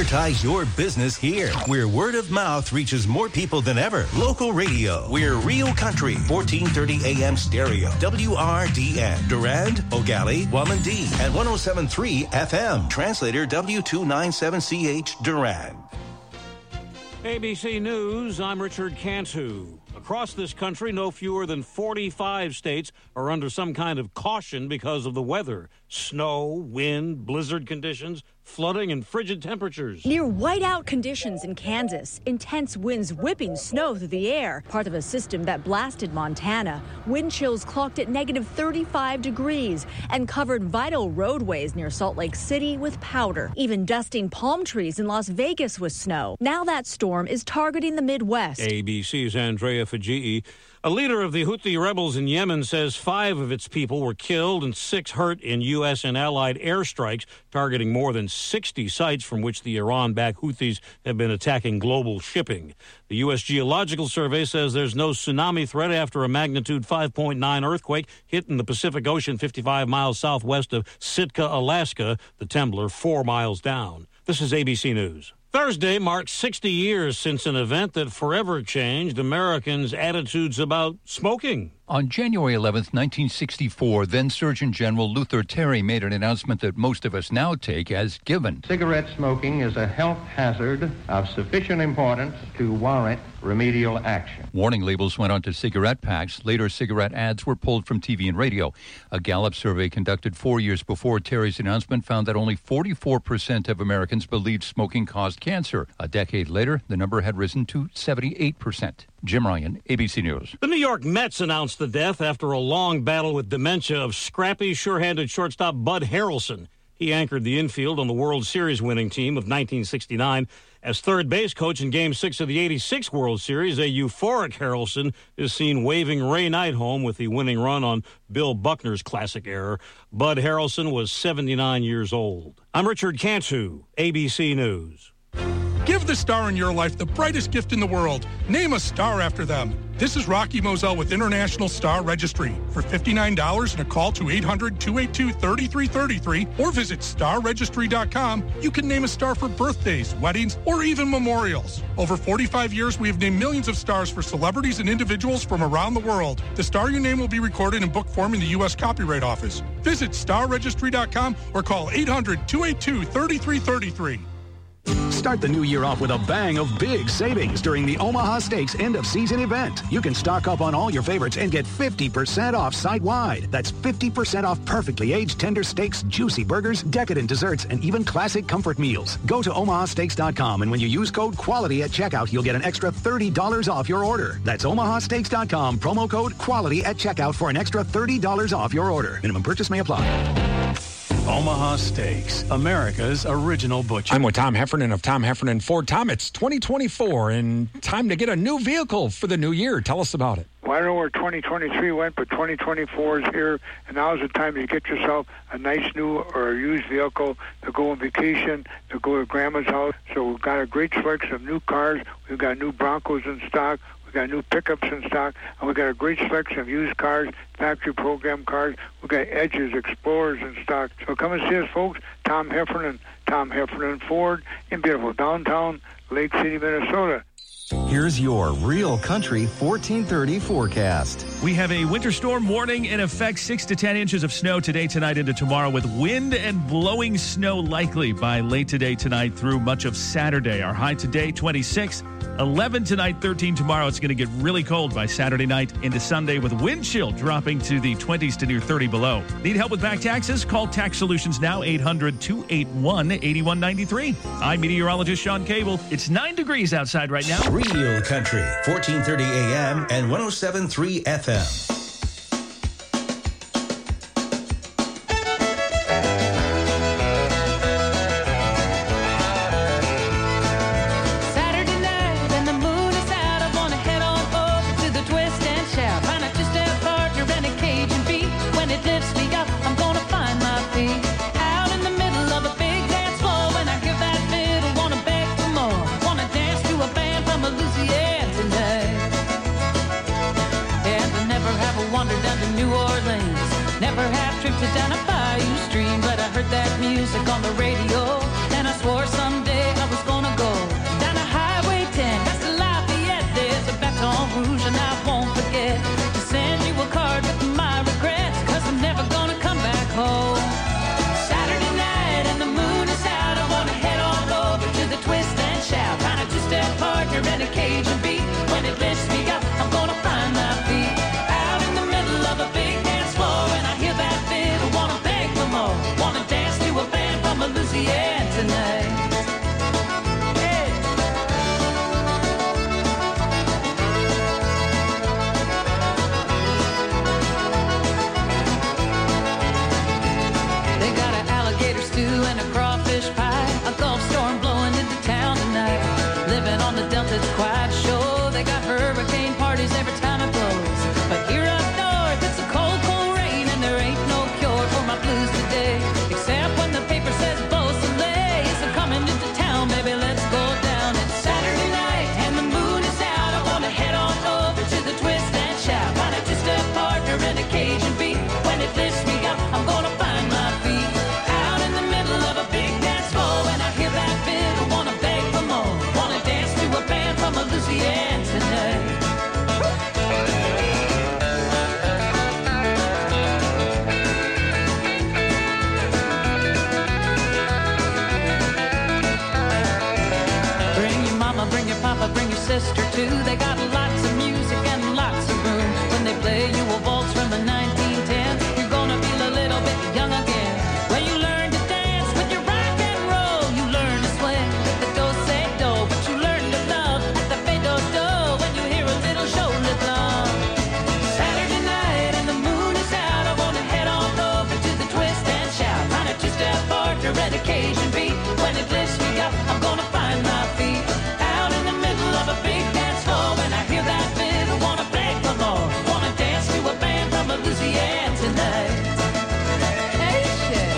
Advertise your business here, where word of mouth reaches more people than ever. Local radio. We're Real Country, 1430 AM stereo. WRDN. Durand, Ogali, Wamandee, and 107.3 FM. Translator W297CH Durand. ABC News, I'm Richard Cantu. Across this country, no fewer than 45 states are under some kind of caution because of the weather. Snow, wind, blizzard conditions, flooding, and frigid temperatures. Near whiteout conditions in Kansas, intense winds whipping snow through the air, part of a system that blasted Montana. Wind chills clocked at negative 35 degrees and covered vital roadways near Salt Lake City with powder, even dusting palm trees in Las Vegas with snow. Now that storm is targeting the Midwest. ABC's Andrea Fajii. A leader of the Houthi rebels in Yemen says 5 of its people were killed and 6 hurt in U.S. and allied airstrikes targeting more than 60 sites from which the Iran-backed Houthis have been attacking global shipping. The U.S. Geological Survey says there's no tsunami threat after a magnitude 5.9 earthquake hit in the Pacific Ocean 55 miles southwest of Sitka, Alaska, the Temblor 4 miles down. This is ABC News. Thursday marks 60 years since an event that forever changed Americans' attitudes about smoking. On January 11th, 1964, then Surgeon General Luther Terry made an announcement that most of us now take as given. Cigarette smoking is a health hazard of sufficient importance to warrant remedial action. Warning labels went onto cigarette packs. Later, cigarette ads were pulled from TV and radio. A Gallup survey conducted 4 years before Terry's announcement found that only 44% of Americans believed smoking caused cancer. A decade later, the number had risen to 78%. Jim Ryan, ABC News. The New York Mets announced the death after a long battle with dementia of scrappy, sure-handed shortstop Bud Harrelson. He anchored the infield on the World Series winning team of 1969. As third base coach in Game 6 of the 86 World Series, a euphoric Harrelson is seen waving Ray Knight home with the winning run on Bill Buckner's classic error. Bud Harrelson was 79 years old. I'm Richard Cantu, ABC News. Give the star in your life the brightest gift in the world. Name a star after them. This is Rocky Moselle with International Star Registry. For $59 and a call to 800-282-3333 or visit starregistry.com, you can name a star for birthdays, weddings, or even memorials. Over 45 years, we have named millions of stars for celebrities and individuals from around the world. The star you name will be recorded in book form in the U.S. Copyright Office. Visit starregistry.com or call 800-282-3333. Start the new year off with a bang of big savings during the Omaha Steaks end-of-season event. You can stock up on all your favorites and get 50% off site-wide. That's 50% off perfectly aged tender steaks, juicy burgers, decadent desserts, and even classic comfort meals. Go to omahasteaks.com, and when you use code QUALITY at checkout, you'll get an extra $30 off your order. That's omahasteaks.com, promo code QUALITY at checkout for an extra $30 off your order. Minimum purchase may apply. Omaha Steaks, America's original butcher. I'm with Tom Heffernan of Tom Heffernan Ford. Tom, it's 2024 and time to get a new vehicle for the new year. Tell us about it. Well, I don't know where 2023 went, but 2024 is here, and now's the time to get yourself a nice new or used vehicle to go on vacation, to go to grandma's house. So we've got a great selection of new cars. We've got new Broncos in stock. We've got new pickups in stock, and we've got a great selection of used cars, factory program cars. We've got Edges, Explorers in stock. So come and see us, folks. Tom Heffernan Ford in beautiful downtown Lake City, Minnesota. Here's your Real Country 1430 forecast. We have a winter storm warning in effect, 6 to 10 inches of snow today, tonight, into tomorrow, with wind and blowing snow likely by late today, tonight, through much of Saturday. Our high today, 26, 11 tonight, 13 tomorrow. It's going to get really cold by Saturday night into Sunday, with wind chill dropping to the 20s to near 30 below. Need help with back taxes? Call Tax Solutions now, 800-281-8193. I'm meteorologist Sean Cable. It's 9 degrees outside right now. Real Country, 1430 AM and 107.3 FM. Down a bayou stream, but I heard that music on the radio, and I swore someday I was bring your sister too. They got lots of music and lots of room. When they play you a waltz from the 1910s, you're gonna feel a little bit young again. Well, you learn to dance with your rock and roll. You learn to swing with the do-say-do. But you learn to love at the fado-do when you hear a little shoulder thump. Saturday night and the moon is out. I wanna head on over to the twist and shout. Find a two-step partner and occasion beat. When it lifts me up, I'm gonna find my feet. Out in the middle of a big dance floor. When I hear that fiddle, wanna beg for more. Wanna dance to a band from Louisiana tonight. Hey, shit.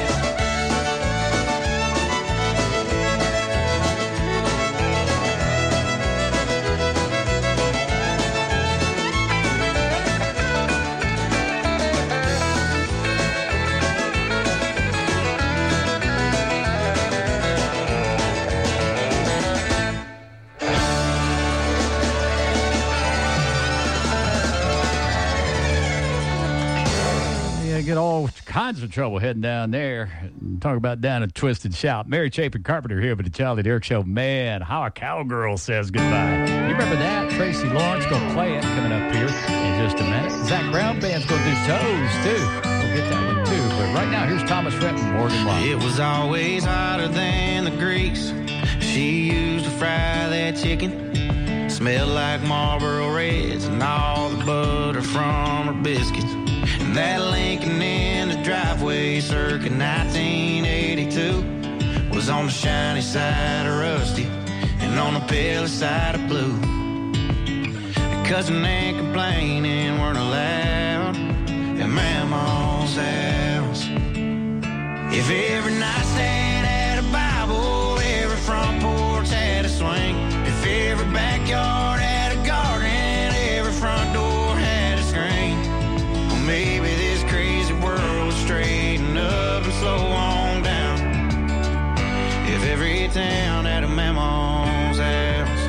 Get all kinds of trouble heading down there. Talk about down a twist and shout. Mary Chapin Carpenter here with the Charlie Dirk Show. Man, how a cowgirl says goodbye. You remember that? Tracy Lawrence going to play it coming up here in just a minute. Zach Brown Band's going to do Toes, too. We'll get that one, too. But right now, here's Thomas Rhett and Morgan Wallen. It was always hotter than the grease she used to fry that chicken. Smelled like Marlboro Reds and all the butter from her biscuits. And that Lincoln in the driveway circa 1982 was on the shiny side of rusty and on the pale side of blue. Cussing and complaining weren't allowed at Mama's house. If every nightstand had a Bible, every front porch had a swing. If every backyard had a garden, every front door had a screen. Maybe this crazy world would straighten up and slow on down if every town had a Mama's house.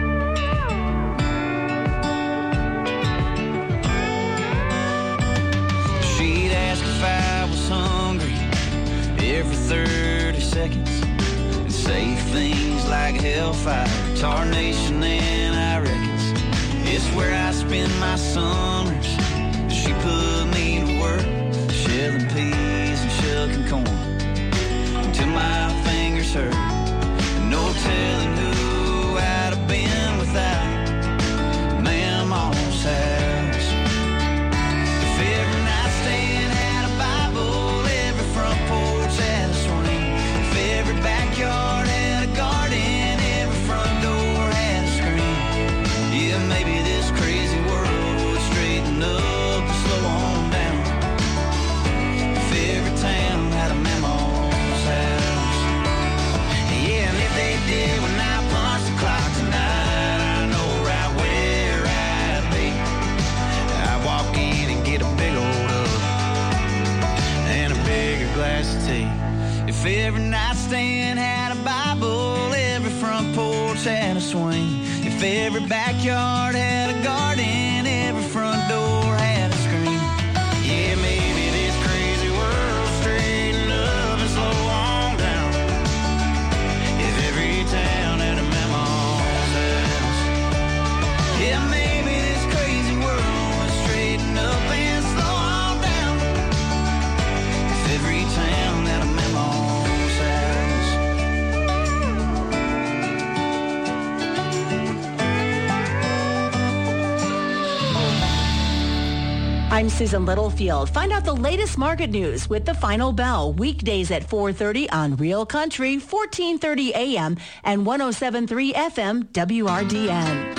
She'd ask if I was hungry every 30 seconds and say things like hellfire, tarnation, and I reckons it's where I spend my summers. She put me to work, shelling peas and shucking corn, until my fingers hurt. No telling who I'd have been without Mama's house. If every nightstand had a Bible, every front porch had a swing. If every backyard had a garden, every front door had a screen. Yeah, maybe this crazy world would straighten up. Slow on down. If every town had a Mama's house. Yeah, and if they did when I punch the clock tonight, I know right where I'd be. I'd walk in and get a big old up and a bigger glass of tea. If every nightstand had a Bible, every front porch had a swing. If every backyard had a garden, every front door had a screen. Yeah, maybe this crazy world straighten up and slow on down if every town had a Mama's house. Yeah, maybe this crazy world would straighten up and slow on down if every town had a Mama's house. I'm Susan Littlefield. Find out the latest market news with The Final Bell, weekdays at 4:30 on Real Country, 1430 AM and 107.3 FM WRDN.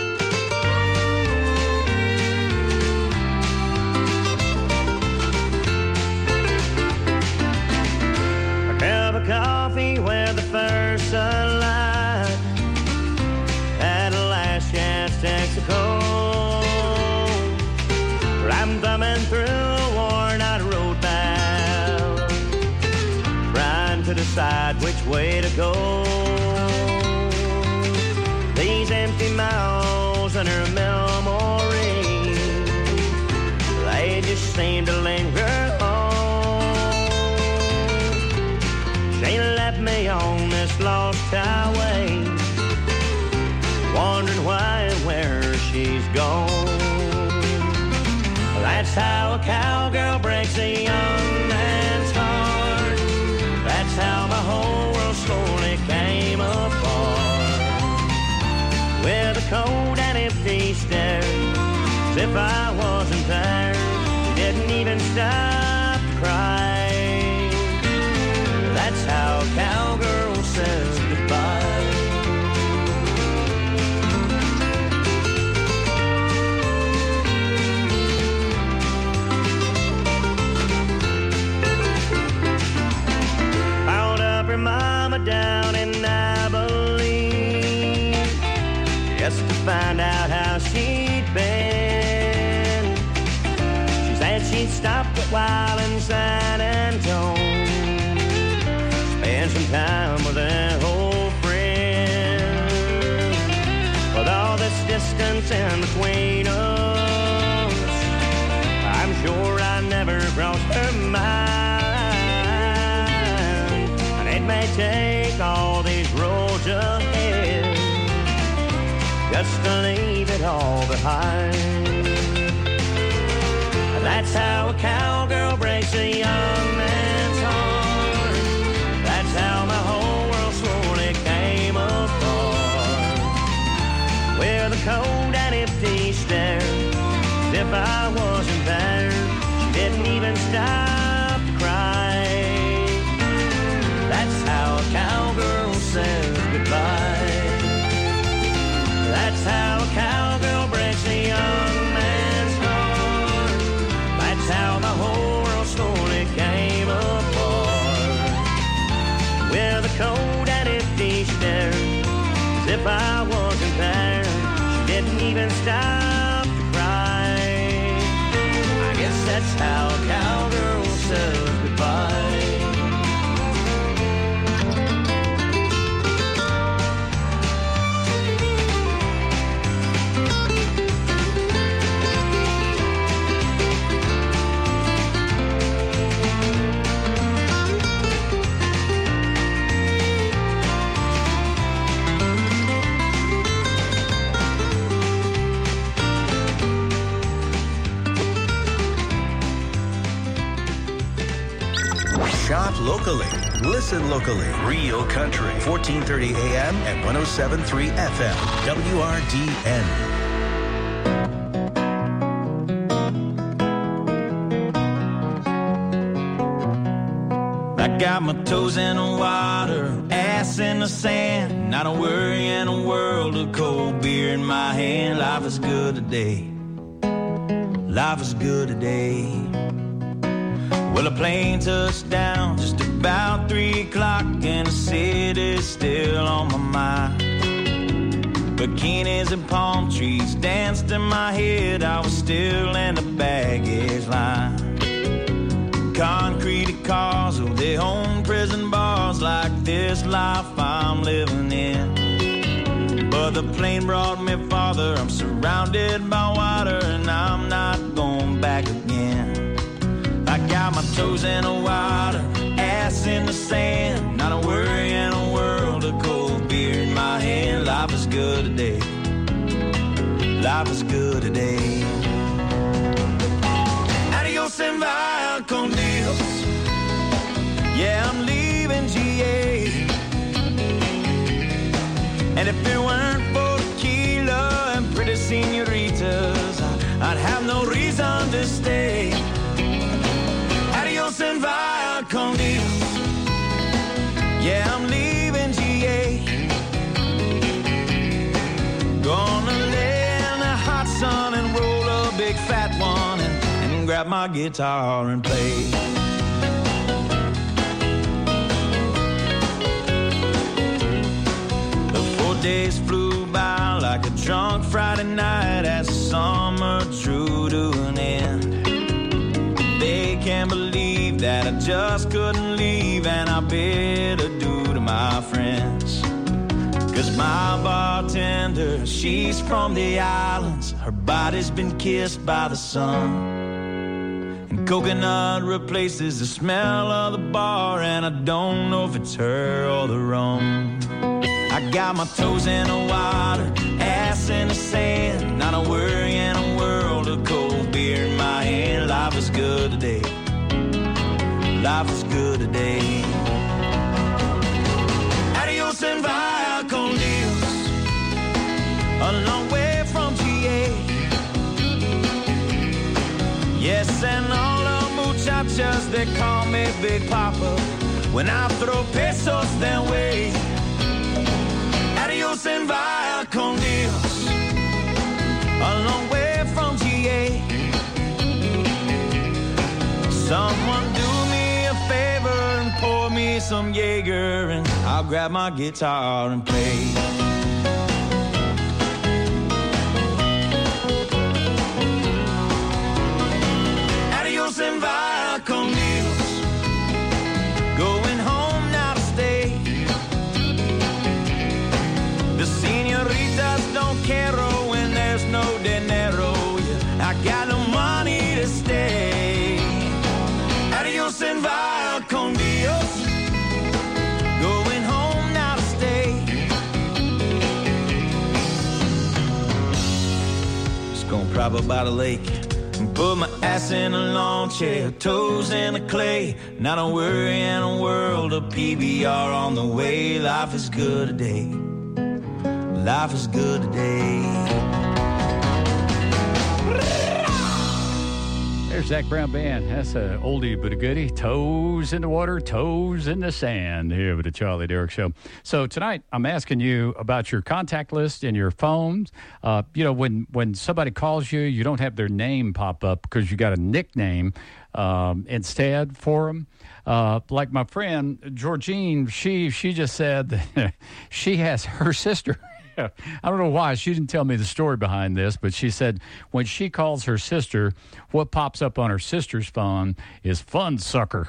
A cup of coffee where the first sunlight at a last chance Texaco. I'm thumbing through a worn-out road map, trying to decide which way to go. These empty miles under a memory, they just seem to linger on. She left me on this lost highway, one she's gone. That's how a cowgirl breaks a young man's heart. That's how my whole world slowly came apart. With a cold and empty stare, as if I wasn't there. She didn't even stop to cry. That's how a cowgirl says goodbye. Her mama down in Abilene, just to find out how she'd been. She said she'd stopped a while in San Antonio, spend some time with an old friend. With all this distance in between us, I'm sure I never crossed her mind. It may take all these roads ahead just to leave it all behind. That's how a cowgirl breaks a young man's heart. That's how my whole world slowly came apart. With a cold and empty stare, as if I wasn't there. She didn't even stop to cry. That's how a cowgirl says goodbye. That's how a cowgirl breaks a young man's heart. That's how the whole world slowly came apart. With a cold and empty stare, as if I wasn't there. She didn't even stop to cry. I guess that's how a cowgirl says goodbye. Shop locally. Listen locally. Real Country. 1430 AM and 107.3 FM. WRDN. I got my toes in the water, ass in the sand. Not a worry in a world of cold beer in my hand. Life is good today. Life is good today. Well, a plane touched down just about 3 o'clock, and the city's still on my mind. Bikinis and palm trees danced in my head. I was still in the baggage line. Concrete cars, oh, they own prison bars like this life I'm living in. But the plane brought me farther. I'm surrounded by water, and I'm not going back again. I got my toes in the water, ass in the sand. Not a worry in a world of cold beer in my hand. Life is good today. Life is good today. Adios and via con Dios. Yeah, I'm leaving GA. And if it weren't for tequila and pretty senoritas, I'd have no reason to stay. Adios and via con Dios. Yeah, I'm leaving GA. Gonna lay in the hot sun and roll a big fat one and grab my guitar and play. The 4 days flew by like a drunk Friday night as the summer drew to an end. They can't believe that I just couldn't leave, and I bid adieu to my friends. 'Cause my bartender, she's from the islands. Her body's been kissed by the sun, and coconut replaces the smell of the bar, and I don't know if it's her or the rum. I got my toes in the water, ass in the sand. Not a life is good today. Adios and via con Dios, a long way from GA. Yes, and all the muchachas, they call me Big Papa when I throw pesos their way. Adios and via con Dios, a long way from GA. Someone do me a favor and pour me some Jaeger, and I'll grab my guitar and play. Adios and via con Dios, going home now to stay. The senoritas don't care when there's no dinero. Yeah, I got no money to stay. Adios and via con Dios, going home now to stay. Just gonna prop up by the lake and put my ass in a lawn chair, toes in the clay. Not a worry in a world of PBR on the way. Life is good today. Life is good today. There's Zach Brown Band. That's an oldie but a goodie. Toes in the water, toes in the sand here with the Charlie Derrick Show. So tonight I'm asking you about your contact list in your phones. When somebody calls you, you don't have their name pop up because you got a nickname instead for them. Like my friend Georgine, she just said that she has her sister. I don't know why. She didn't tell me the story behind this, but she said when she calls her sister, what pops up on her sister's phone is Fun Sucker.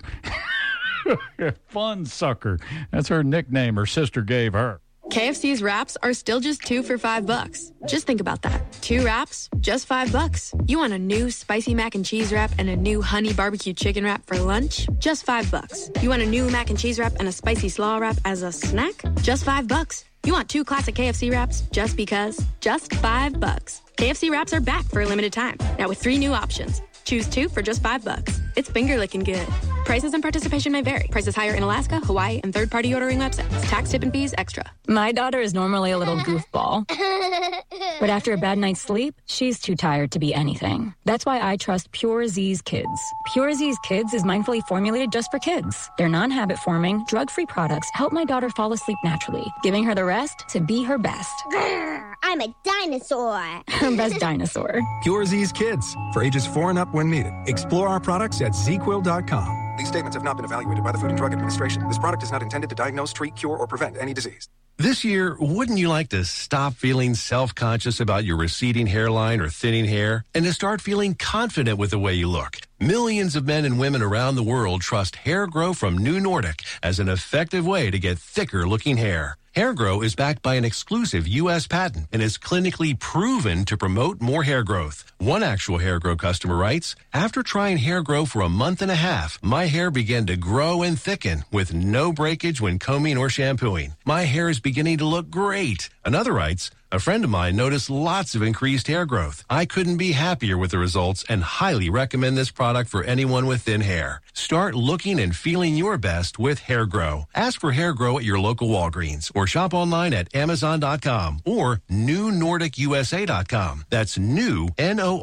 Fun Sucker. That's her nickname her sister gave her. KFC's wraps are still just 2 for $5. Just think about that. 2 wraps, just $5. You want a new spicy mac and cheese wrap and a new honey barbecue chicken wrap for lunch? Just $5. You want a new mac and cheese wrap and a spicy slaw wrap as a snack? Just $5. You want 2 classic KFC wraps just because? Just $5. KFC wraps are back for a limited time. Now with 3 new options. Choose 2 for just $5. It's finger licking good. Prices and participation may vary. Prices higher in Alaska, Hawaii, and third-party ordering websites. Tax, tip, and fees extra. My daughter is normally a little goofball. But after a bad night's sleep, she's too tired to be anything. That's why I trust Pure Z's Kids. Pure Z's Kids is mindfully formulated just for kids. Their non-habit forming, drug-free products help my daughter fall asleep naturally, giving her the rest to be her best. I'm a dinosaur. Her best dinosaur. Pure Z's Kids. For ages 4 and up when needed. Explore our products at ZQuil.com. These statements have not been evaluated by the Food and Drug Administration. This product is not intended to diagnose, treat, cure, or prevent any disease. This year, wouldn't you like to stop feeling self-conscious about your receding hairline or thinning hair and to start feeling confident with the way you look? Millions of men and women around the world trust Hair Grow from New Nordic as an effective way to get thicker-looking hair. Hair Grow is backed by an exclusive U.S. patent and is clinically proven to promote more hair growth. One actual Hair Grow customer writes, "After trying Hair Grow for a month and a half, my hair began to grow and thicken with no breakage when combing or shampooing. My hair is beginning to look great." Another writes, "A friend of mine noticed lots of increased hair growth. I couldn't be happier with the results and highly recommend this product for anyone with thin hair." Start looking and feeling your best with Hair Grow. Ask for Hair Grow at your local Walgreens or shop online at Amazon.com or NewNordicUSA.com. That's new,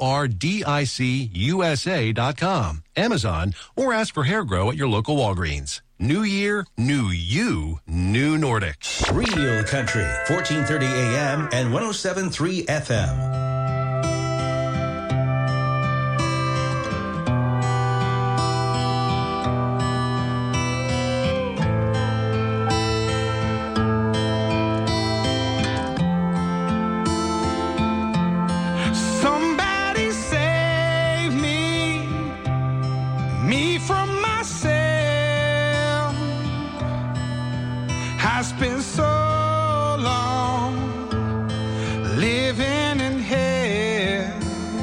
NORDIC USA.com. Amazon, or ask for Hair Grow at your local Walgreens. New year, new you, New Nordic. Real Country, 1430 AM and 107.3 FM. Somebody save me from myself. I spent so long living in hell.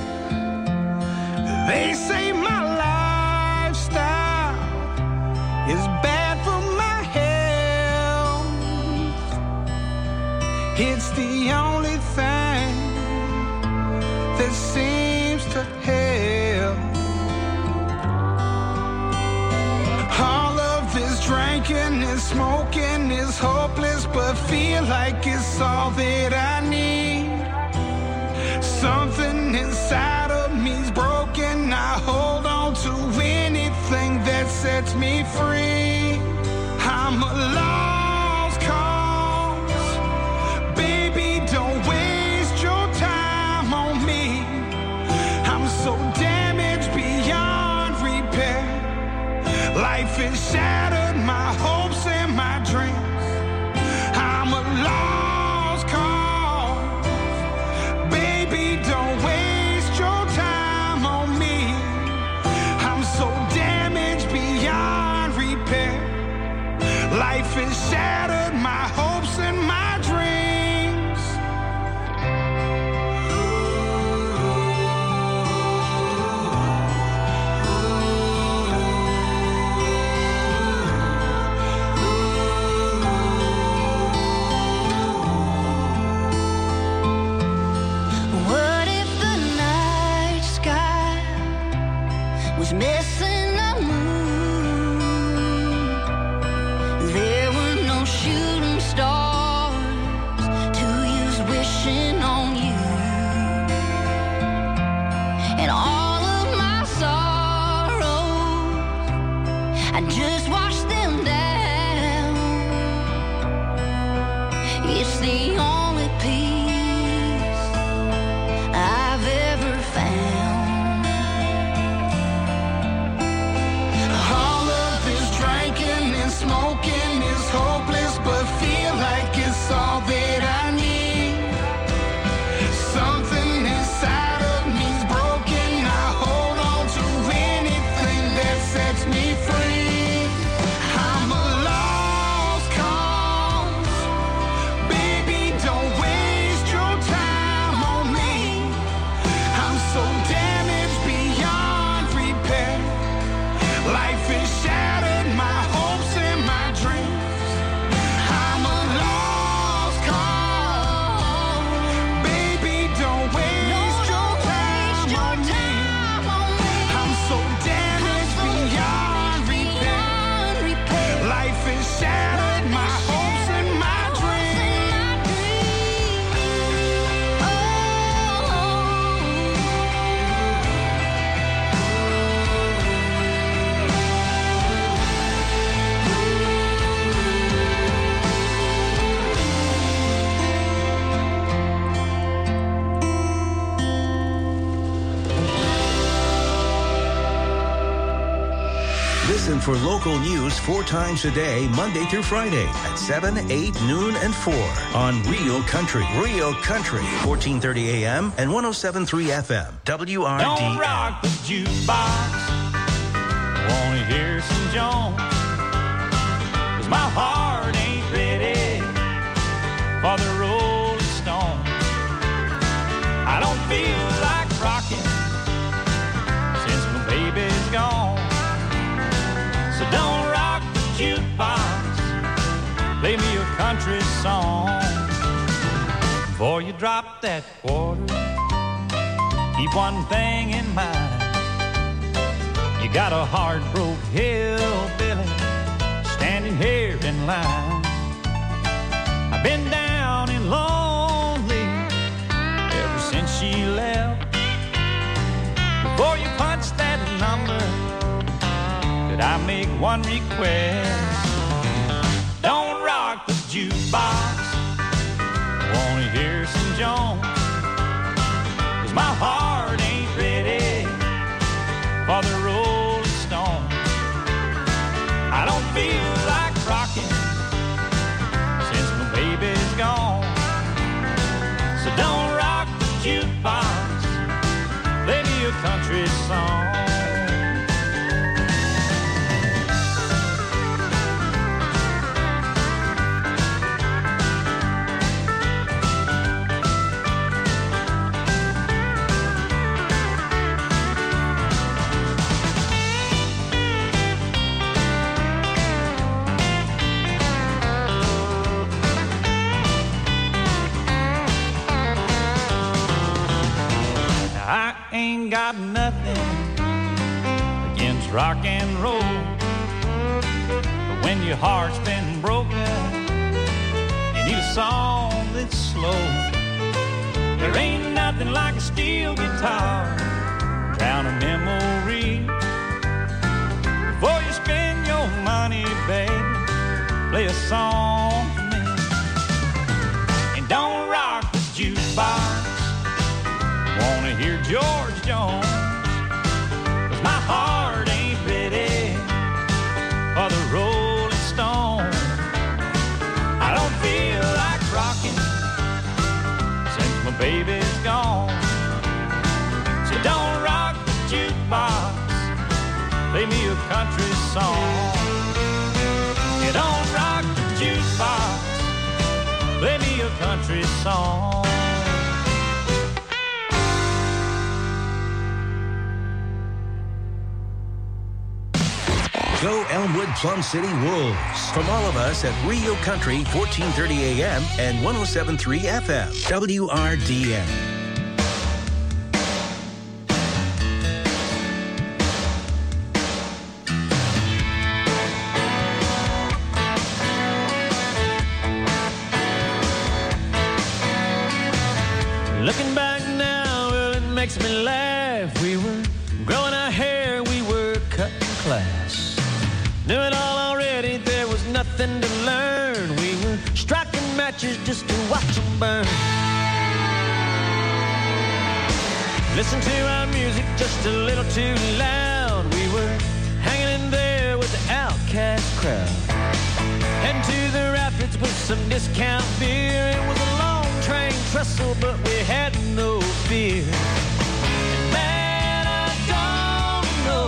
They say my lifestyle is bad for my health. It's the only thing that seems to help. Oh, smoking is hopeless, but feel like it's all that I need. Something inside of me's broken. I hold on to anything that sets me free. I'm a lost cause. Baby, don't waste your time on me. I'm so damaged beyond repair. Life is shattered, my hopes and my dreams. I'm a lost cause. Baby, don't waste your time on me. I'm so damaged beyond repair. Life is shattered, my hopes and my dreams. What if the night sky was missing a moon? There were no shooting stars to use wishing on you. And all of my sorrows, I just washed them down. It's the only peace I've ever found. All of this drinking and smoking is hopeless, but feel like it's all that I need. Something inside of me's broken. I hold on to anything that sets me free. I'm a lost cause. Baby, don't waste your time on me. I'm so damaged beyond repair. Life is shattered, my hopes and my dreams. I'm a lost cause. Baby, don't waste your time on me. I'm so damaged beyond repair. Life is shattered, my hopes and my dreams. Listen for local news 4 times a day, Monday through Friday at 7, 8, noon, and 4 on Real Country. Real Country, 1430 AM and 107.3 FM. WRDN. Don't rock the jukebox. Wanna hear some Jones? 'Cause my heart ain't ready for the Rolling Stones. I don't feel like rocking since my baby's gone. So don't rock the jukebox. Play me a country song. Before you drop that quarter, keep one thing in mind. You got a hard-broke hillbilly standing here in line. I've been down and lonely ever since she left. Before you punch that number, could I make one request? Don't rock the jukebox. Wanna hear some Jones? 'Cause my heart ain't ready for the Rolling Stones. I don't feel like rocking since my baby's gone. So don't rock the jukebox. Play me a country song. I ain't got nothing against rock and roll. But When your heart's been broken, you need a song that's slow. There ain't nothing like a steel guitar, drown a memory. Before you spend your money, babe, play a song for me. And don't rock the jukebox, wanna hear George Jones, 'cause my heart ain't ready for the Rolling Stones. I don't feel like rocking since my baby's gone. So don't rock the jukebox, play me a country song. You don't rock the jukebox, play me a country song. Go Elmwood Plum City Wolves. From all of us at Rio Country, 1430 AM and 107.3 FM, WRDN. Looking back now, well, it makes me laugh. We were growing our hair, we were cutting class. Knew it all already, there was nothing to learn. We were striking matches just to watch them burn. Listen to our music just a little too loud. We were hanging in there with the outcast crowd. Heading to the rapids with some discount beer. It was a long train trestle, but we had no fear. And man, I don't know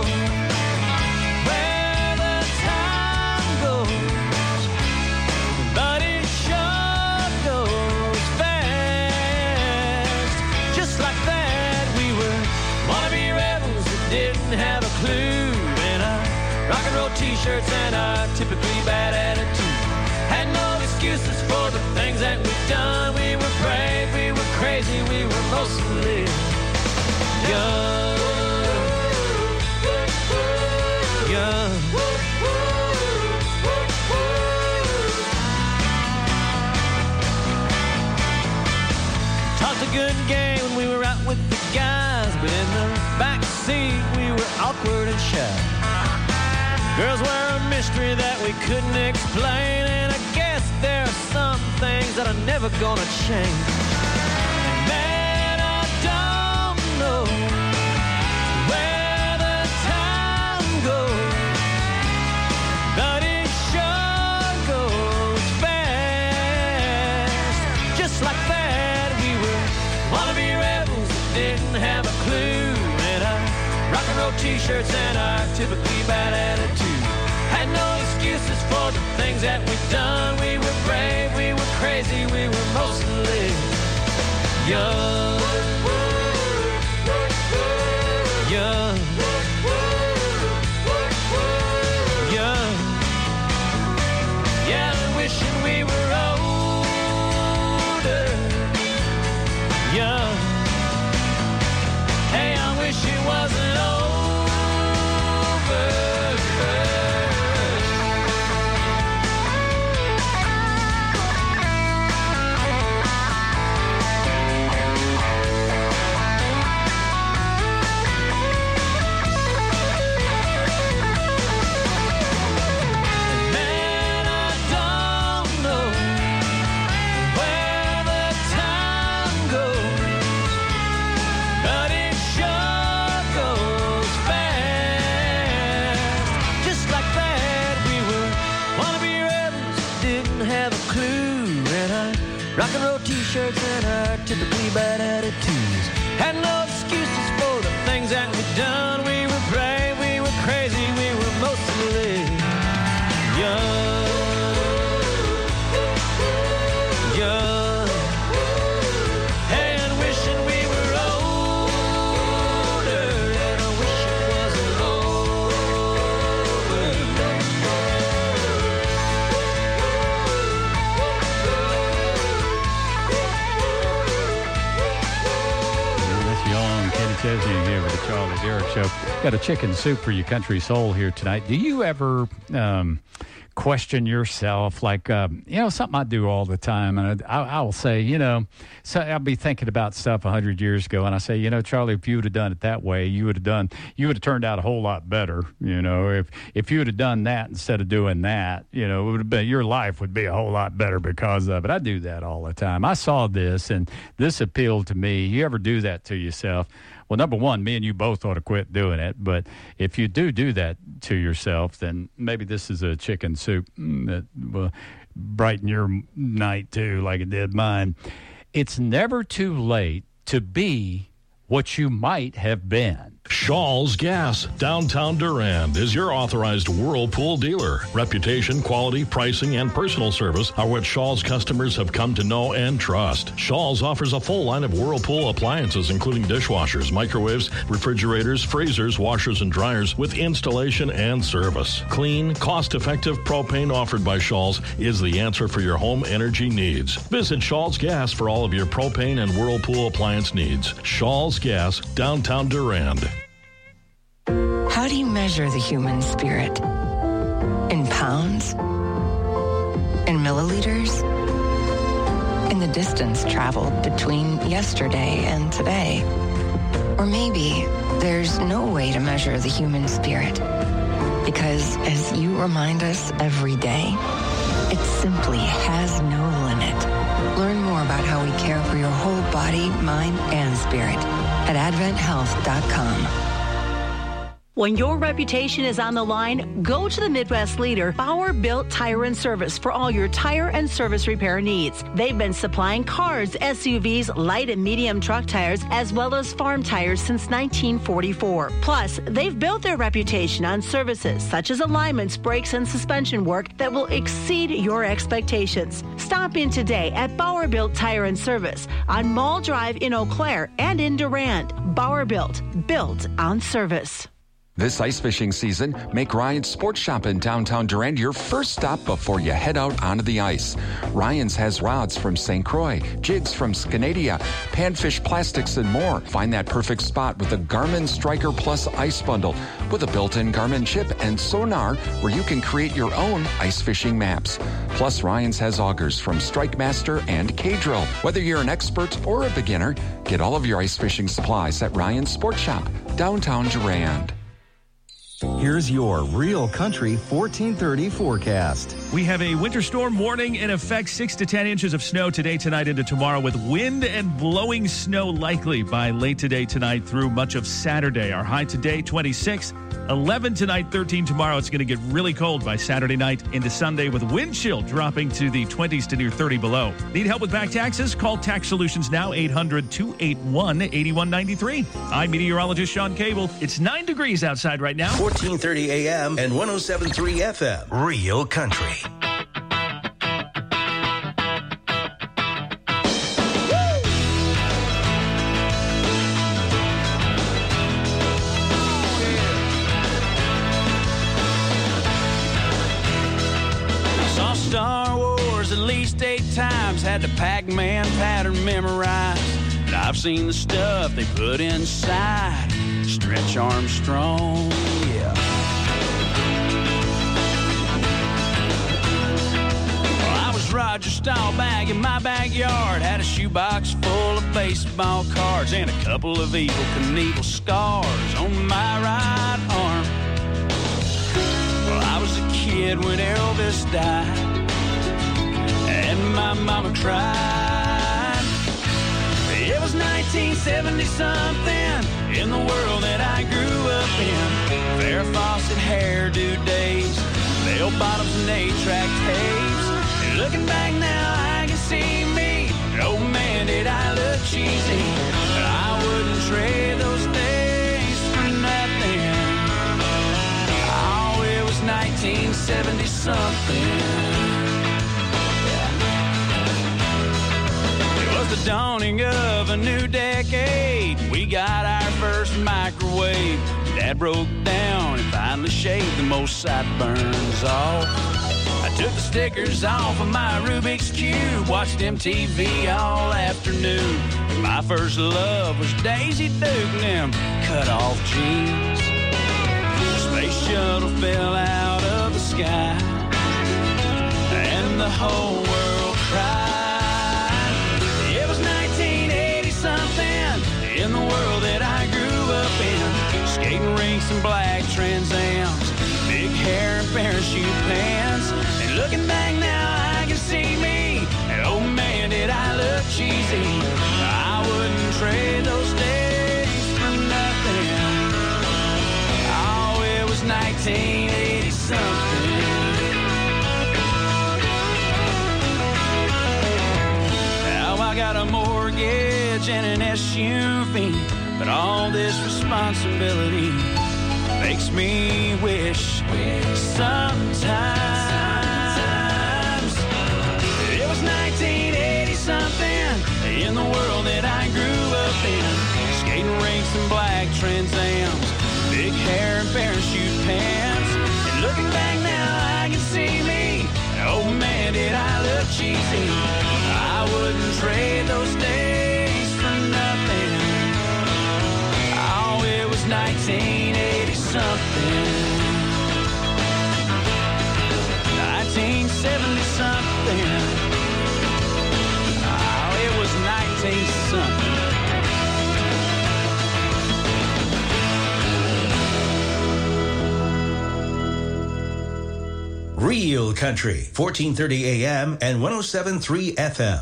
where the time goes, but it sure goes fast. Just like that, we were wannabe rebels that didn't have a clue. In our rock and roll t-shirts and our typically bad attitude. Had no excuses for the things that we've done. We were brave, we were crazy, we were mostly young. Young. Talked a good game when we were out with the guys, but in the back seat we were awkward and shy. Girls were a mystery that we couldn't explain, and I guess there are some things that are never gonna change. And man, I don't know where the time goes, but it sure goes fast. Just like that, we were wannabe rebels that didn't have a clue. In our rock and roll t-shirts and our typically bad attitude. Had no excuses for the things that we've done. We were brave, we were crazy, we were mostly young. Young. Young. Yeah, wishing we were older. Young. Hey, I wish it wasn't over. Rock and roll t-shirts and our typically bad attitudes. Had no excuses for the things that we've done. We were brave, we were crazy, we were mostly young. Young. Hey, and wishing we were older, and I wish it wasn't Chesney here with the Charlie Derrick Show. Got a chicken soup for your country soul here tonight. Do you ever question yourself, like, something I do all the time. And I will say, so I'll be thinking about stuff 100 years ago. And I say, Charlie, if you would have done it that way, you would have turned out a whole lot better. If you would have done that instead of doing that, it would have been, your life would be a whole lot better because of it. I do that all the time. I saw this and this appealed to me. You ever do that to yourself? Well, number one, me and you both ought to quit doing it. But if you do that to yourself, then maybe this is a chicken soup that will brighten your night too, like it did mine. It's never too late to be what you might have been. Shaw's Gas, downtown Durand, is your authorized Whirlpool dealer. Reputation, quality, pricing, and personal service are what Shaw's customers have come to know and trust. Shaw's offers a full line of Whirlpool appliances, including dishwashers, microwaves, refrigerators, freezers, washers, and dryers, with installation and service. Clean, cost-effective propane offered by Shaw's is the answer for your home energy needs. Visit Shaw's Gas for all of your propane and Whirlpool appliance needs. Shaw's Gas, downtown Durand. How do you measure the human spirit? In pounds? In milliliters? In the distance traveled between yesterday and today? Or maybe there's no way to measure the human spirit because, as you remind us every day, it simply has no limit. Learn more about how we care for your whole body, mind, and spirit at AdventHealth.com. When your reputation is on the line, go to the Midwest leader, Bauer Built Tire and Service, for all your tire and service repair needs. They've been supplying cars, SUVs, light and medium truck tires, as well as farm tires since 1944. Plus, they've built their reputation on services such as alignments, brakes, and suspension work that will exceed your expectations. Stop in today at Bauer Built Tire and Service on Mall Drive in Eau Claire and in Durand. Bauer Built on service. This ice fishing season, make Ryan's Sports Shop in downtown Durand your first stop before you head out onto the ice. Ryan's has rods from St. Croix, jigs from Scandia, panfish plastics, and more. Find that perfect spot with the Garmin Striker Plus Ice Bundle with a built-in Garmin chip and sonar where you can create your own ice fishing maps. Plus, Ryan's has augers from Strike Master and K-Drill. Whether you're an expert or a beginner, get all of your ice fishing supplies at Ryan's Sports Shop, downtown Durand. Here's your Real Country 1430 forecast. We have a winter storm warning in effect, 6 to 10 inches of snow today, tonight, into tomorrow, with wind and blowing snow likely by late today, tonight, through much of Saturday. Our high today, 26, 11 tonight, 13 tomorrow. It's going to get really cold by Saturday night into Sunday, with wind chill dropping to the 20s to near 30 below. Need help with back taxes? Call Tax Solutions now, 800-281-8193. I'm meteorologist Sean Cable. It's 9 degrees outside right now. 1430 AM and 107.3 FM. Real Country. Saw Star Wars at least 8 times, had the Pac-Man pattern memorized. And I've seen the stuff they put inside Stretch Armstrong, yeah. Well, I was Roger Staubach in my backyard, had a shoebox full of baseball cards and a couple of Evel Knievel scars on my right arm. Well, I was a kid when Elvis died, and my mama cried. It was 1970-something in the world that I grew up in. Farrah Fawcett hairdo days, bell bottoms and 8-track tapes. And looking back now, I can see me. Oh man, did I look cheesy. But I wouldn't trade those days for nothing. Oh, it was 1970-something. The dawning of a new decade, we got our first microwave. Dad broke down and finally shaved the most sideburns off. I took the stickers off of my Rubik's Cube, watched MTV all afternoon. My first love was Daisy Duke and them cut-off jeans. The space shuttle fell out of the sky. the whole world cried. It was 1980-something in the world that I grew up in. Skating rinks and black Trans Ams, big hair and parachute pants. And looking back now, I can see me. And oh man, did I look cheesy. I wouldn't trade those days for nothing. Oh, it was 1980-something. Now I got a mortgage and an SUV, but all this responsibility makes me wish sometimes it was 1980-something in the world that I grew up in. Skating rinks and black Trans Ams, big hair and parachute pants. And looking back now, I can see me. Oh man, did I look cheesy. I wouldn't trade those days for nothing. Oh, it was 1980-something. 1970-something. Oh, it was 19-something. Real Country, 1430 AM and 107.3 FM.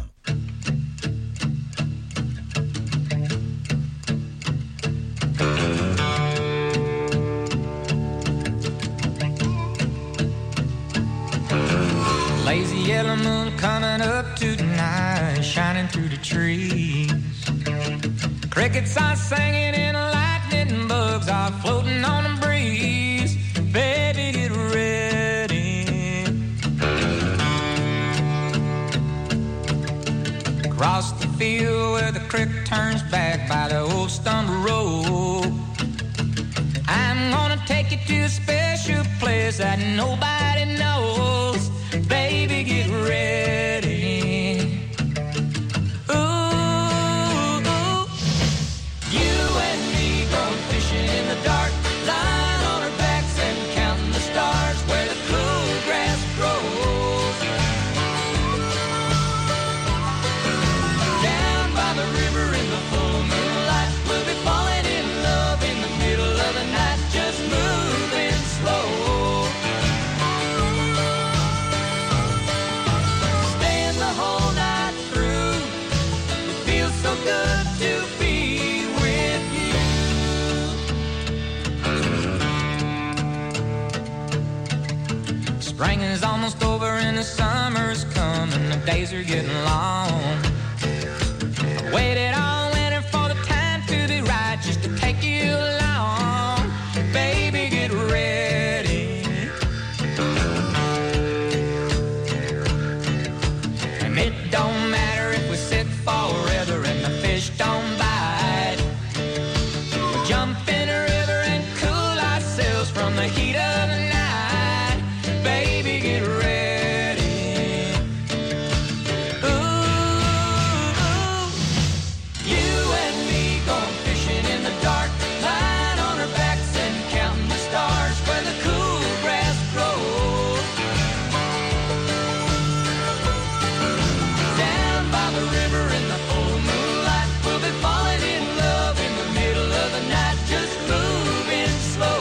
Lazy yellow moon coming up tonight, shining through the trees. Crickets are singing and lightning bugs are floating on the breeze. Baby, get ready. Across the field where the creek turns back by the old stone road, I'm gonna take you to a special place that nobody knows. Baby, get ready. Ooh, you and me going fishing in the dark, lying on our backs and counting the stars where the cool grass grows. Down by the river in the full moonlight, we'll be falling in love in the middle of the night, just moving slow. Staying the whole night through, it feels so good to be with you. Spring is almost over and the summer's coming, the days are getting long. I waited all winter for the time to be right, just to take you along. Baby, get ready. And it don't matter if we sit forever and the fish don't bite. We'll jump in a river and cool ourselves from the heat of the night. Baby, get ready. Ooh, you and me going fishing in the dark, lying on our backs and counting the stars where the cool grass grows. Down by the river in the full moonlight, we'll be falling in love in the middle of the night, just moving slow.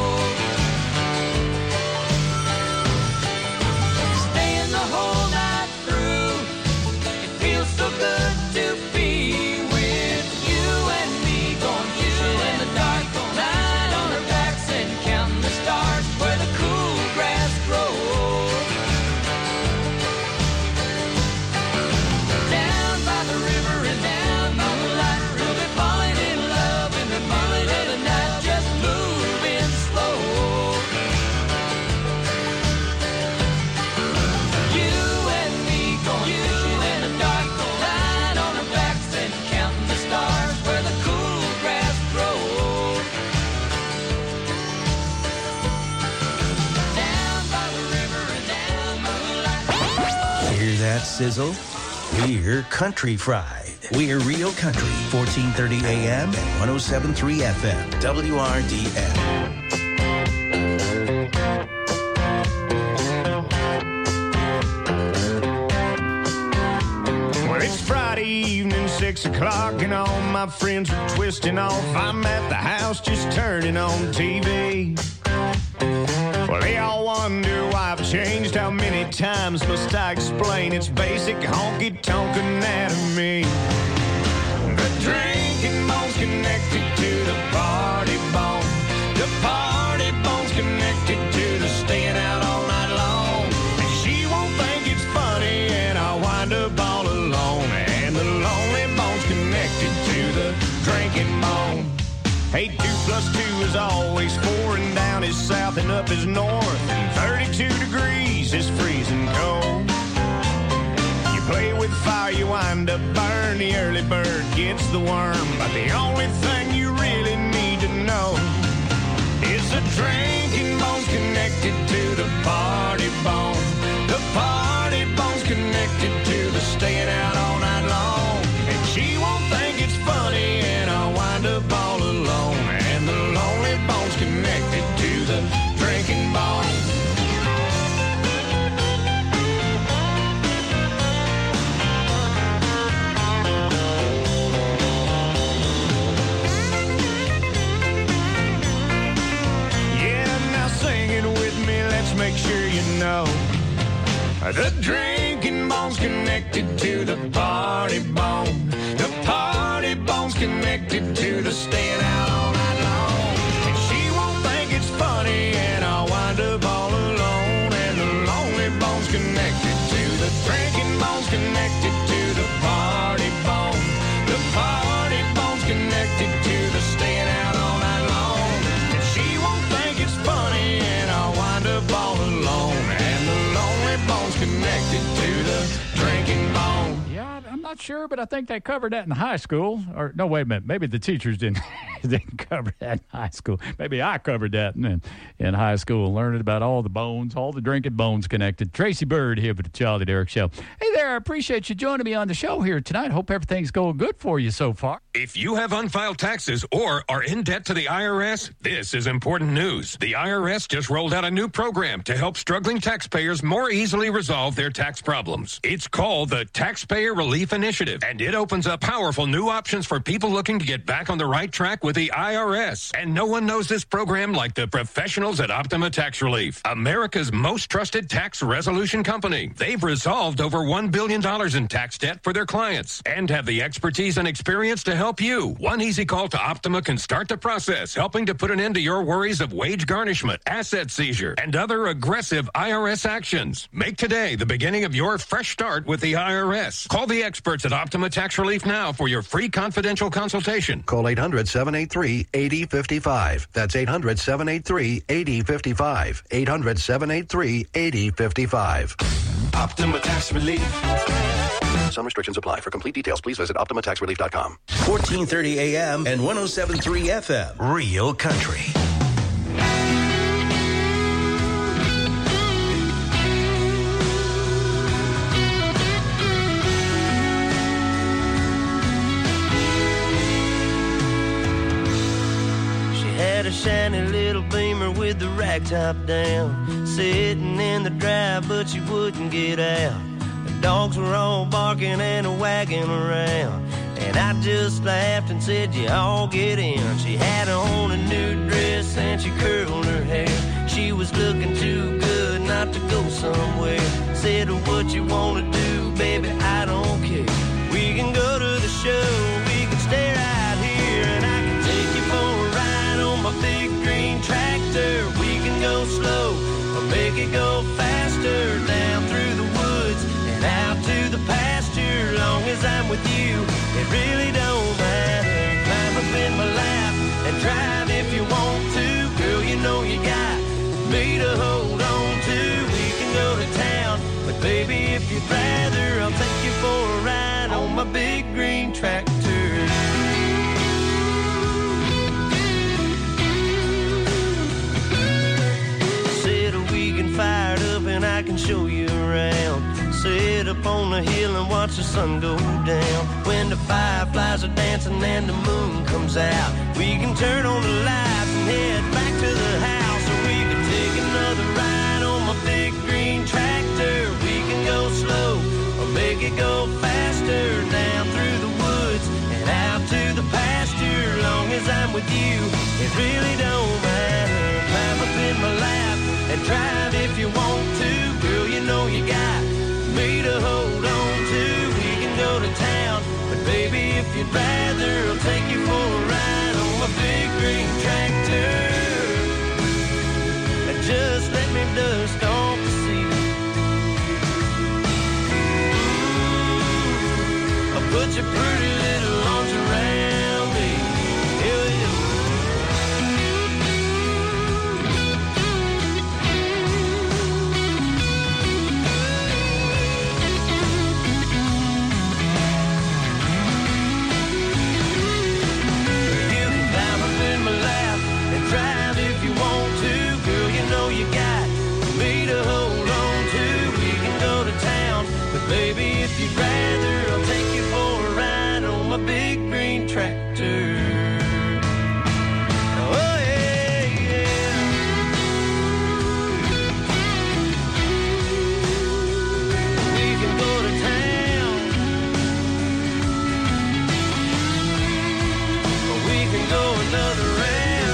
Staying the whole night through, it feels so good to be with you and me going fishing in the dark, lying on our backs and counting the stars where the cool grass grows. Down by the river and down by the light, we'll be falling in love in the middle of the night, just moving slow. You and me going fishing in the dark, lying on our backs and counting the stars where the cool grass grows. Down by the river and down by the light. Hear that sizzle? We're Country Fried. We're Real Country, 1430 AM and 107.3 FM, WRDF. 6 o'clock and all my friends are twisting off. I'm at the house just turning on TV. Well, they all wonder why I've changed. How many times must I explain? It's basic honky-tonk anatomy. The drinking bone's connected to the party bone. The party bone's connected to the staying out all night long. And she won't think it's funny, and I'll wind up all alone. And the lonely bone's connected to the drinking bone. Hey, 2 plus 2 is always 4, and down is south and up is north. And 32 degrees is freezing cold. You play with fire, you wind up burn. The early bird gets the worm. But the only thing you really need to know is the drinking bone's connected to the party bone. The party bone's connected to the staying out all night long. And she won't think it's funny, and I'll wind up all alone. And the lonely bone's connected to the drinking bone. Make sure you know the drinking bone's connected to the party bone. The party bone's connected to the staying out all night long. And she won't think it's funny, and I'll wind up all alone. And the lonely bone's connected to the drinking bone's connected to the party bone. The party bone's connected to the staying out all night long. And she won't think it's funny, and I'll wind up all alone. And the lonely bone's connected to the drinking bone. Yeah, I'm not sure, but I think they covered that in high school. Or no, wait a minute. Maybe the teachers didn't cover that in high school. Maybe I covered that in high school, learning about all the bones, all the drinking bones connected. Tracy Bird here with the Charlie Derrick Show. Hey there, I appreciate you joining me on the show here tonight. Hope everything's going good for you so far. If you have unfiled taxes or are in debt to the IRS, this is important news. The IRS just rolled out a new program to help struggling taxpayers more easily resolve their tax problems. It's called the Taxpayer Relief Initiative, and it opens up powerful new options for people looking to get back on the right track with the IRS. And no one knows this program like the professionals at Optima Tax Relief, America's most trusted tax resolution company. They've resolved over $1 billion in tax debt for their clients and have the expertise and experience to help you. One easy call to Optima can start the process, helping to put an end to your worries of wage garnishment, asset seizure, and other aggressive IRS actions. Make today the beginning of your fresh start with the IRS. Call the experts at Optima Tax Relief now for your free confidential consultation. Call 800-783-8055. That's 800-783-8055. 800-783-8055. Optima Tax Relief. Some restrictions apply. For complete details, please visit OptimaTaxRelief.com. 1430 AM and 107.3 FM. Real Country. Had a shiny little Beamer with the rag top down, sitting in the drive, but she wouldn't get out. The dogs were all barking and wagging around, and I just laughed and said, you all get in. She had on a new dress and she curled her hair. She was looking too good not to go somewhere. Said, what you wanna do, baby, I don't care. We can go to the show, we can stay right here, and I can take you for a ride on my big green tractor. We can go slow or make it go faster, down through the woods and out to the pasture. Long as I'm with you, it really don't matter. Climb up in my lap and drive if you want to. Girl, you know you got me to hold on to. We can go to town, but baby, if you'd rather, I'll take you for a ride on my big green tractor. Fired up and I can show you around. Sit up on the hill and watch the sun go down. When the fireflies are dancing and the moon comes out, we can turn on the lights and head back to the house. Or we can take another ride on my big green tractor. We can go slow or make it go faster, down through the woods with you, it really don't matter. Climb up in my lap and drive if you want to. Girl, you know you got me to hold on to. We can go to town, but baby, if you'd rather, I'll take you for a ride on my big green tractor. Just let me dust off the seat. I'll put your pretty little arms around me. Hell yeah. You can climb up in my lap and drive if you want to. Girl, you know you got me to hold on to. We can go to town, but baby, if you'd rather, I'll take you for a ride on my big green tractor. Oh yeah, yeah. We can go to town, or we can go another round.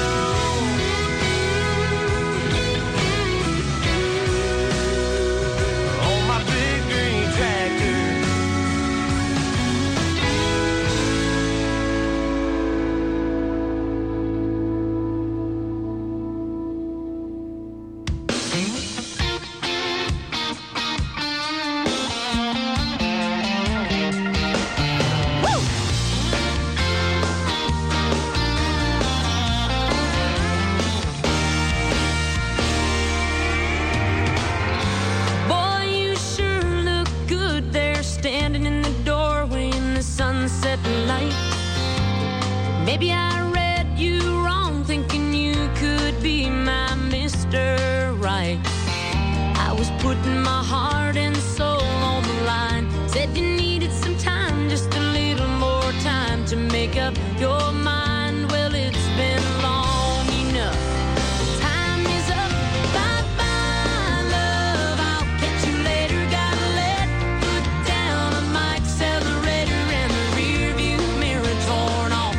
Maybe I read you wrong, thinking you could be my Mr. Right. I was putting my heart and soul on the line. Said you needed some time, just a little more time to make up your mind. Well, it's been long enough. Time is up. Bye-bye, love. I'll catch you later. Gotta let foot down on my accelerator and the rear view mirror torn off.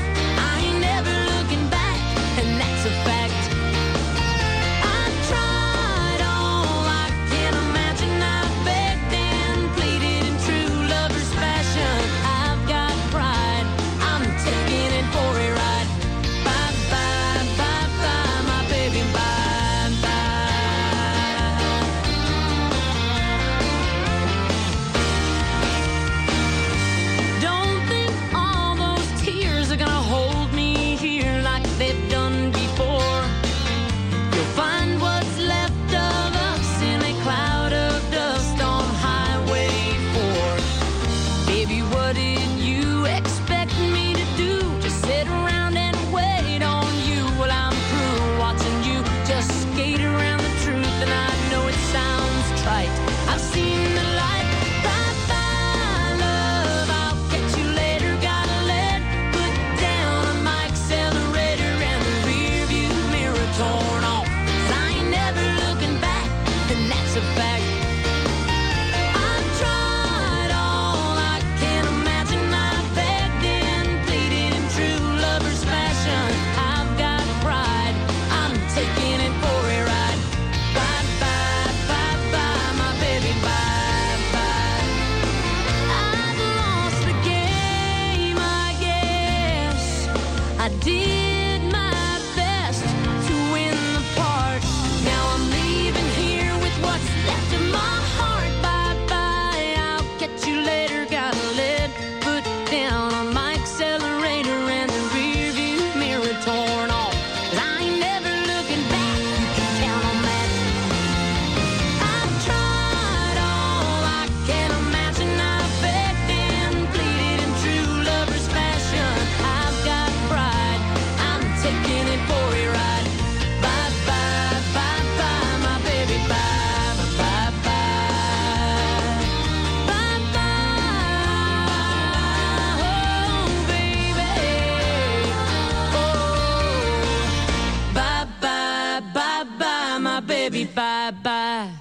baby, bye-bye.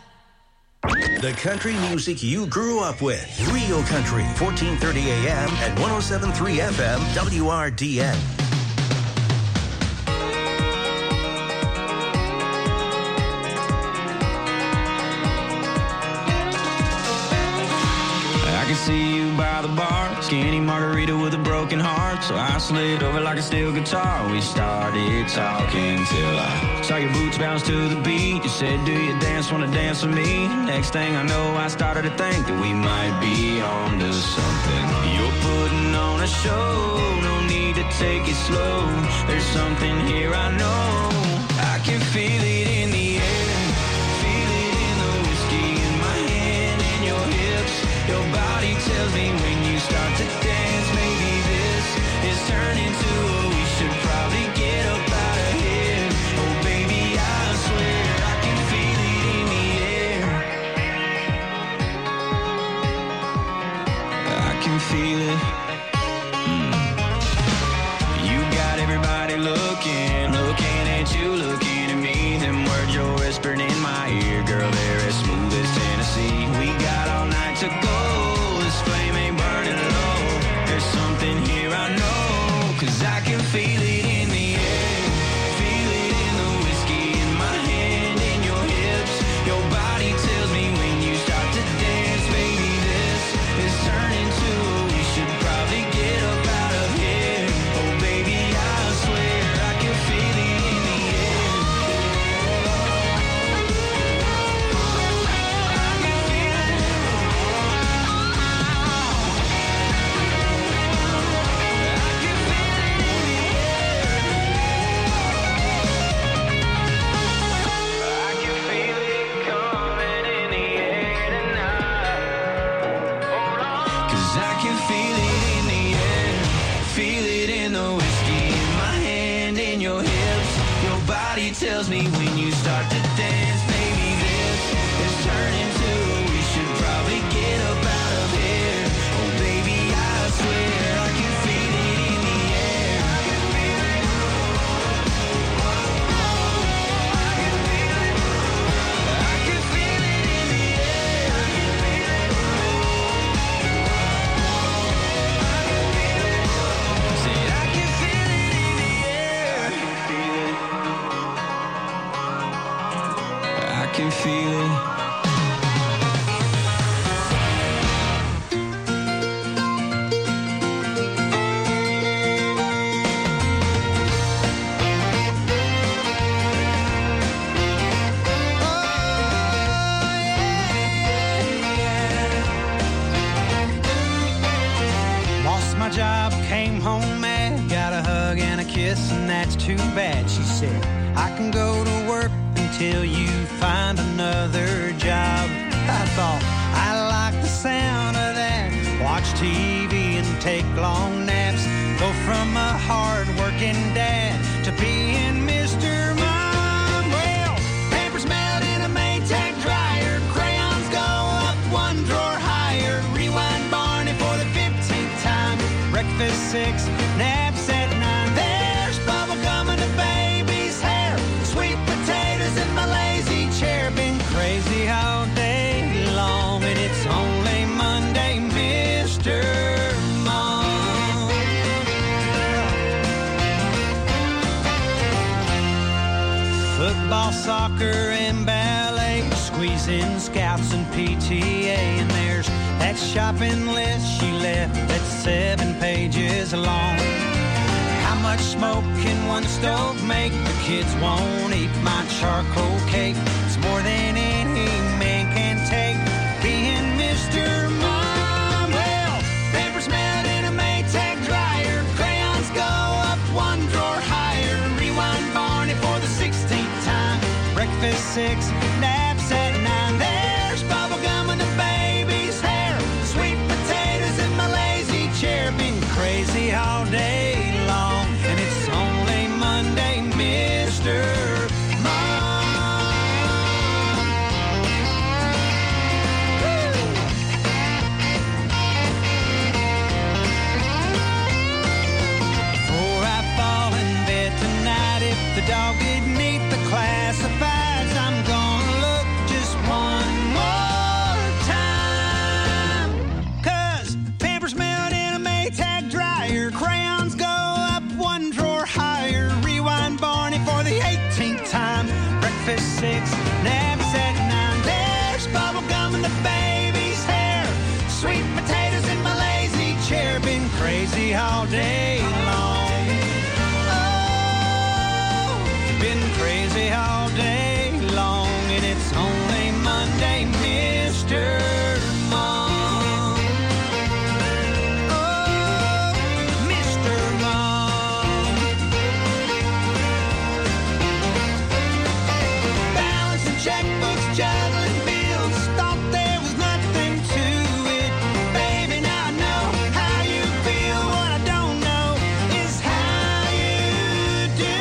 The country music you grew up with. Real Country, 1430 AM and 107.3 FM, WRDN. broken heart, so I slid over like a steel guitar. We started talking till I saw your boots bounce to the beat. You said, do you wanna dance with me? Next thing I know, I started to think that we might be on to something. You're putting on a show, no need to take it slow. There's something here I know. I can feel it in the air, feel it in the whiskey in my hand and your hips. Your body tells me when you start to dance, maybe this is turning to a we should probably get up out of here. Oh baby, I swear I can feel it in the air. I can feel it. You got everybody looking at you, looking at me. Them words you're whispering in my ear, girl, they're as smooth as Tennessee. We got all night to go, this flame ain't burning low. There's something here I know, 'cause I can feel it in the air, feel it in the whiskey in my hand and your hips. Your body tells me when you start to dance, baby, this is turning to we should probably get up out of here. Oh baby, I swear I can feel it in the air. Tells me when you start to dance, baby, this is turning to we should probably get up out of here. Oh baby, I swear I can feel it in the air. I can feel it. I can feel it in the air. I can feel it. Say I can feel it in the air. I can feel it. I can feel it. Lost my job, came home mad, got a hug and a kiss, and that's too bad. She said, I can go to work until you find another job. I thought I like the sound of that. Watch TV and take long naps. Go from a hard-working dad to being Mr. Mom. Well, papers melt in a Maytag dryer. Crayons go up one drawer higher. Rewind Barney for the 15th time. Breakfast 6, naps at 9. There's bubble gum in the baby's hair. Sweet potatoes in my lazy chair. Been crazy all day long, and it's only Monday, Mr. Mom. Football, soccer, and ballet, squeezing scouts and PTA. And there's that shopping list she left that's 7 pages long. How much smoke can one stove make? The kids won't eat my charcoal cake. It's more than any man can take, being Mr. Mom. Well, papers melt in a Maytag dryer. Crayons go up one drawer higher. Rewind Barney for the 16th time. Breakfast 6, naps at 9. There's bubble gum in the baby's hair. Sweet potatoes in my lazy chair. Been crazy all day long, and it's only Monday, Mr. Before I fall in bed tonight, if the dog didn't eat the classifieds, I'm gonna look Been crazy all day long, and it's only Monday, Mr. Mom. Oh, Mr. Mom. Balancing checkbooks, juggling bills, thought there was nothing to it. Baby, now I know how you feel. What I don't know is how you do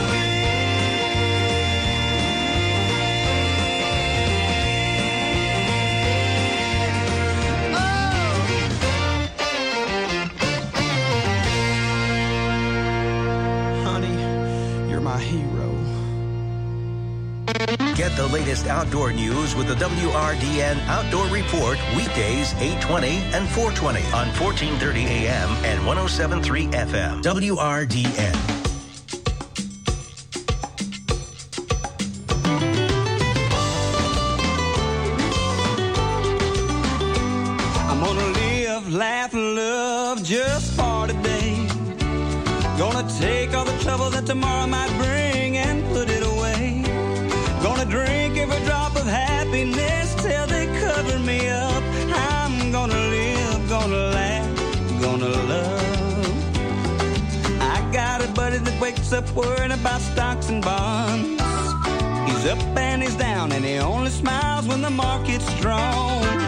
Honey, you're my hero. Get the latest outdoor news with the WRDN Outdoor Report weekdays 8:20 and 4:20 on 1430 AM and 107.3 FM. WRDN. I'm gonna live, laugh, and love just for today. Gonna take all the trouble that tomorrow might bring and put it away. Gonna drink every drop of happiness till they cover me up. I'm gonna live, gonna laugh, gonna love. I got a buddy that wakes up worrying about stocks and bonds. He's up and he's down and he only smiles when the market's strong.